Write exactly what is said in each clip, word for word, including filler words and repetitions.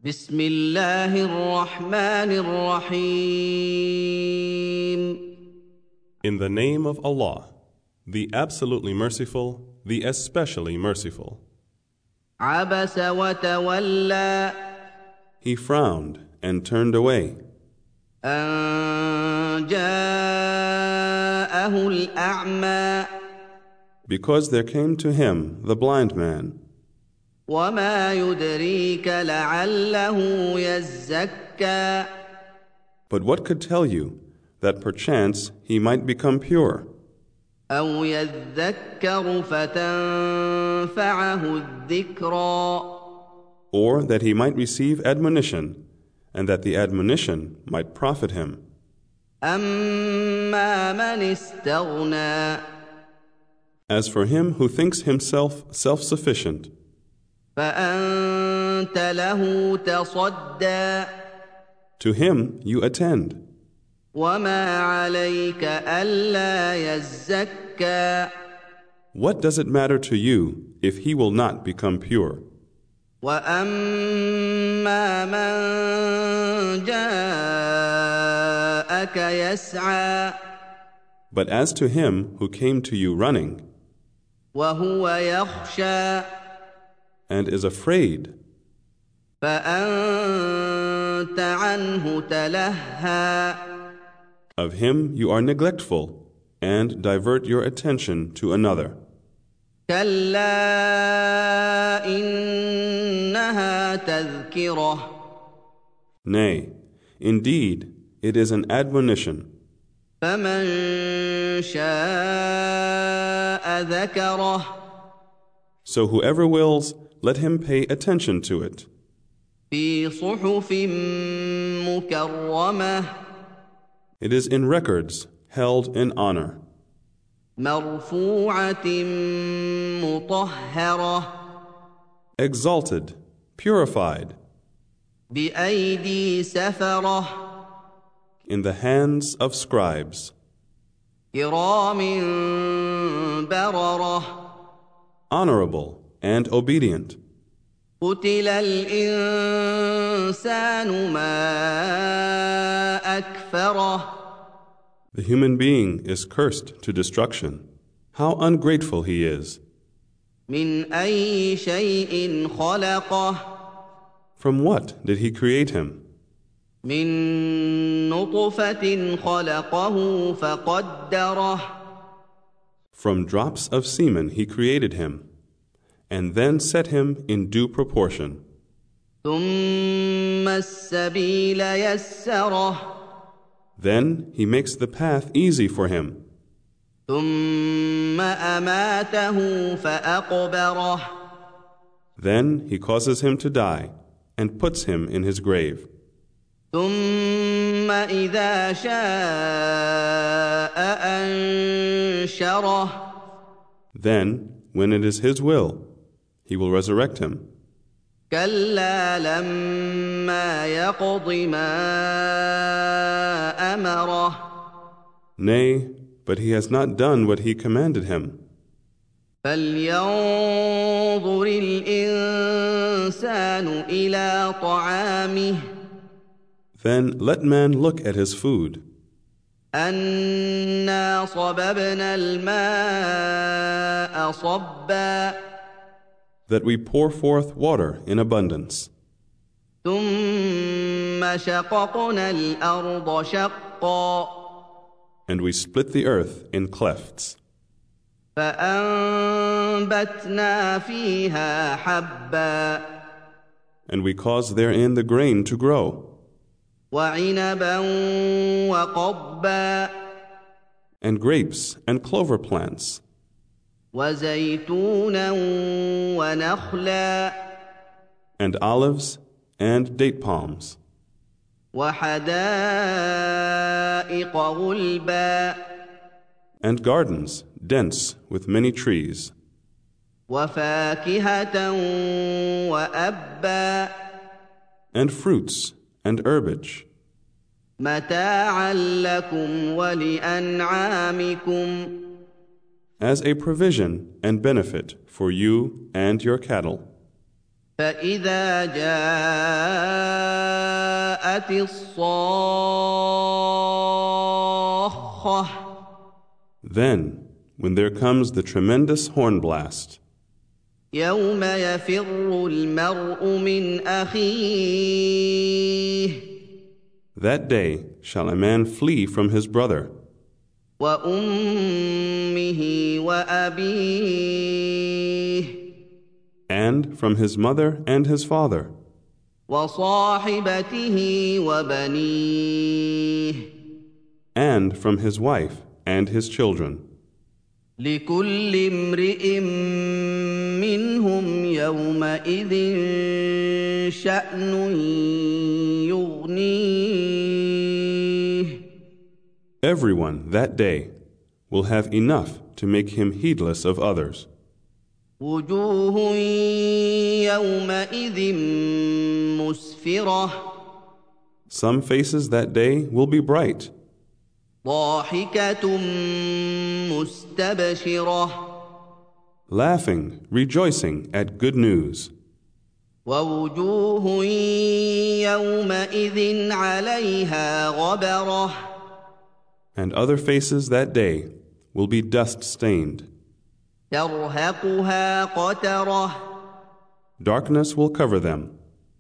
بسم الله الرحمن الرحيم. In the name of Allah, the absolutely merciful, the especially merciful. عبس وتولى He frowned and turned away أن جاءه الأعمى because there came to him the blind man. وما يدريك لعله يزكى But what could tell you that perchance he might become pure, أو يذكر فتنفعه الذكرى or that he might receive admonition, and that the admonition might profit him? أما من استغنى As for him who thinks himself self-sufficient, فأنت له تصدى to him you attend, وما عليك ألا يزكى What does it matter to you if he will not become pure? وأما من جاءك يسعى But as to him who came to you running, وهو يخشى and is afraid, فأنت عنه تلهى of him you are neglectful, and divert your attention to another. كلا إنها تذكرة Nay, indeed, it is an admonition. فمن شاء ذكره So whoever wills, let him pay attention to it. في صحف مكرمة It is in records held in honor, مرفوعة مطهرة exalted, purified, بأيدي سفرة in the hands of scribes, كرام بررة honorable and obedient. قتل الإنسان ما أكفره The human being is cursed to destruction. How ungrateful he is. من أي شيء خلقه From what did he create him? من نطفة خلقه فقدره From drops of semen he created him, and then set him in due proportion. ثم السبيل يسره Then he makes the path easy for him. ثم أماته فأقبره Then he causes him to die, and puts him in his grave. ثم إذا شاء أنشره Then, when it is his will, he will resurrect him. كلا لما يقض ما أمره Nay, but he has not done what he commanded him. فلينظر الإنسان إلى طعامه Then let man look at his food, أنا صببنا الماء صبا that we pour forth water in abundance, ثم شققنا الأرض شقا and we split the earth in clefts, فأنبتنا فيها حبا and we cause therein the grain to grow, وعنبا وقضبا and grapes and clover plants, وزيتونا ونخلا and olives and date palms, وحدائق غلبا and gardens dense with many trees, وفاكهة وأبا and fruits and herbage, متاعا لكم ولأنعامكم as a provision and benefit for you and your cattle. فإذا جاء جاءت الصاخة. Then, when there comes the tremendous horn blast, يوم يفر المرء من أخيه. that day shall a man flee from his brother, وأمه وأبيه. and from his mother and his father, وصاحبته وبنيه. and from his wife and his children. لكل امرئ منهم يومئذ شأن يغنيه. Everyone that day will have enough to make him heedless of others. وجوه يومئذ مسفرة. Some faces that day will be bright, ضاحكة مستبشرة. laughing, rejoicing at good news. ووجوه يومئذ عليها غبرة. And other faces that day will be dust-stained. ترهقها قترة. Darkness will cover them.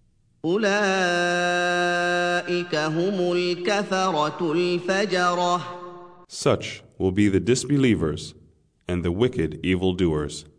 أولئك هم الكفرة الفجرة. Such will be the disbelievers and the wicked evildoers.